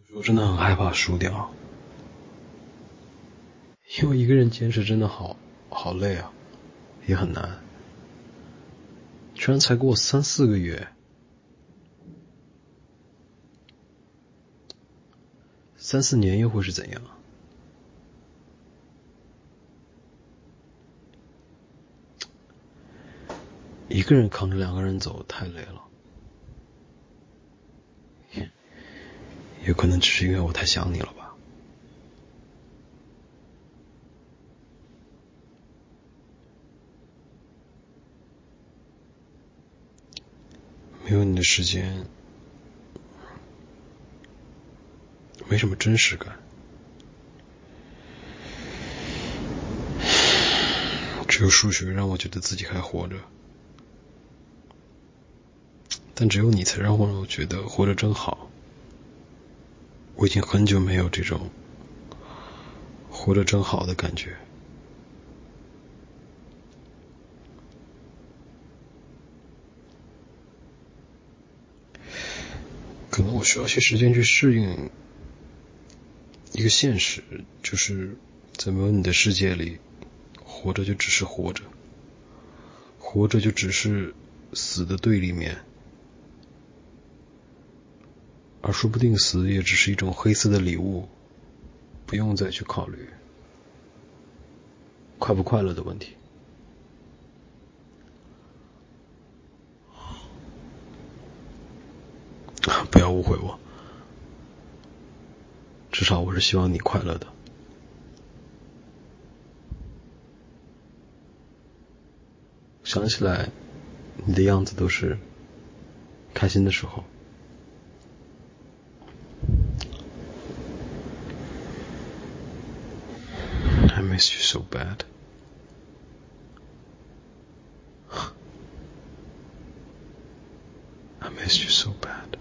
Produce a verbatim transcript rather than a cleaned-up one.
我真的很害怕输掉，因为一个人坚持真的好好累啊，也很难。居然才过三四个月，三四年又会是怎样？一个人扛着两个人走太累了，也可能只是因为我太想你了吧。没有你的时间，没什么真实感，只有数学让我觉得自己还活着，但只有你才让我觉得活着真好。我已经很久没有这种活着真好的感觉。可能我需要些时间去适应一个现实，就是在没有你的世界里，活着就只是活着，活着就只是死的对立面，而说不定死也只是一种黑色的礼物，不用再去考虑快不快乐的问题。不要误会我，至少我是希望你快乐的。想起来你的样子都是开心的时候。I miss you so bad. I miss you so bad.